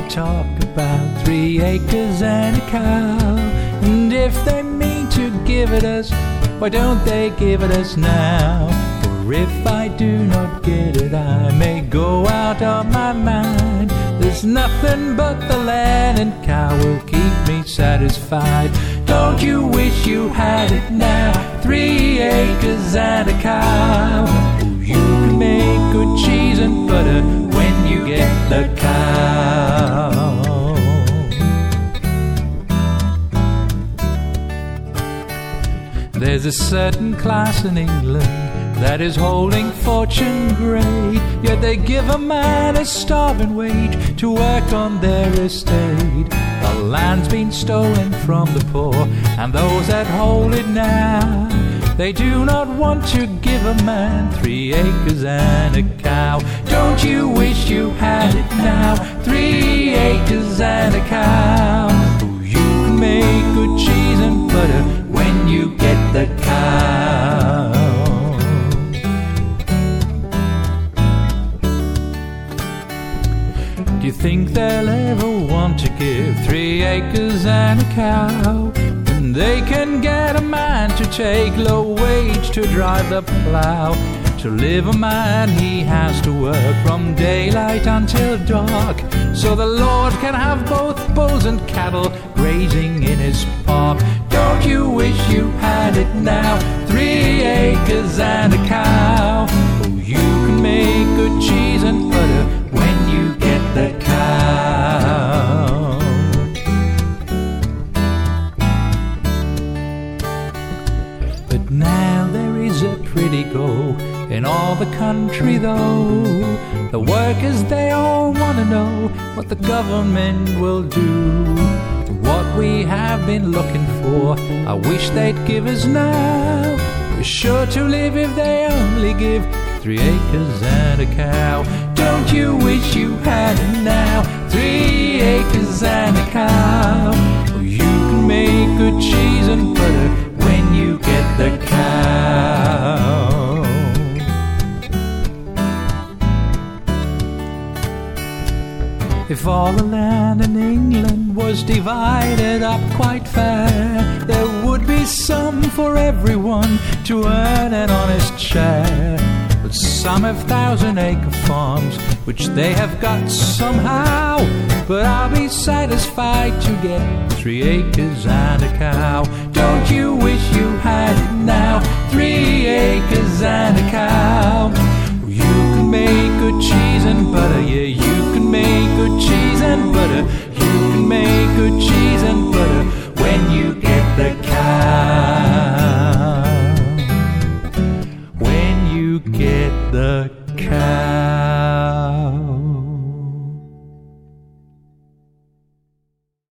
talk about 3 acres and a cow. And if they mean to give it us, why don't they give it us now? For if I do not get it, I may go out of my mind. There's nothing but the land and cow will keep me satisfied. Don't you wish you had it now? 3 acres and a cow. You can make good cheese and butter when you get the cow. There's a certain class in England that is holding fortune great, yet they give a man a starving wage to work on their estate. The land's been stolen from the poor and those that hold it now. They do not want to give a man 3 acres and a cow. Don't you wish you had it now? 3 acres and a cow. You can make good cheese and butter when you get the cow. Do you think they'll ever want to give 3 acres and a cow when they can get a man to take low wage to drive the plough? To live a man he has to work from daylight until dark, so the Lord can have both bulls and cattle grazing in his park. Don't you wish you had it now? 3 acres and a cow. Oh, you can make good cheese and butter when you get the cow. But now there is a pretty go in all the country though. The workers, they all want to know what the government will do. What we have been looking for, I wish they'd give us now. We're sure to live if they only give 3 acres and a cow. Don't you wish you had it now? 3 acres and a cow. Oh, you can make good cheese and butter when you get the cow. If all the land in England was divided up quite fair, there would be some for everyone to earn an honest share. But some have 1,000-acre farms, which they have got somehow. But I'll be satisfied to get 3 acres and a cow. Don't you wish you had it now? 3 acres and a cow. You can make good cheese and butter, yeah, you can make good cheese and butter. You can make good cheese and butter when you get the cow. When you get the cow.